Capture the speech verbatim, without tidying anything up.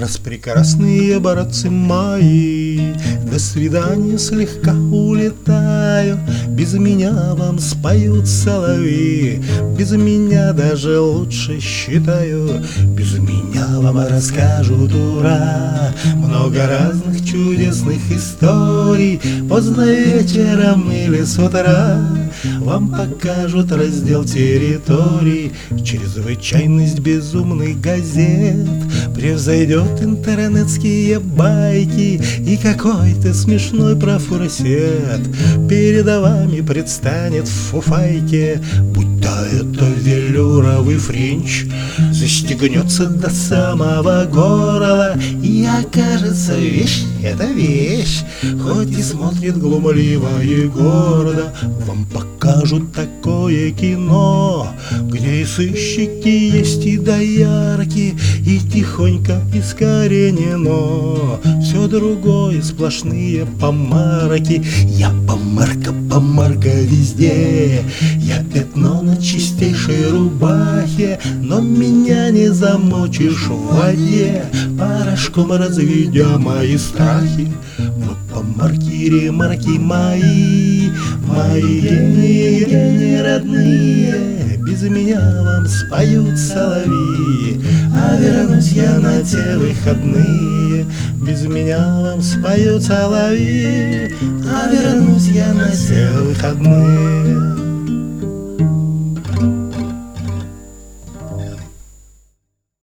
Распрекрасные братцы мои, до свидания, слегка улетаю. Без меня вам споют соловьи, без меня даже лучше считаю. Без меня вам расскажут ура много разных чудесных историй. Поздно вечером или с утра вам покажут раздел территорий. Чрезвычайность безумных газет превзойдет интернетские байки и какой-то смешной профурсет перед вами предстанет в фуфайке. Будь то это велюровый френч, застегнется до самого горла, и окажется вещь — это вещь. Хоть и смотрит глумливо и гордо, вам покажут такое кино, где и сыщики есть, и доярки, и тихонько искоренено все другое сплошные помарки. Я помарка, помарка везде, я пятно на чистейшей рубахе, но меня не замочишь в воде, порошком разведя мои страхи. Вы помарки, ремарки мои, мои гении, гении родные, без меня вам споют соловьи. А вернусь я на те выходные, без меня вам споют соловьи. А вернусь я на те выходные.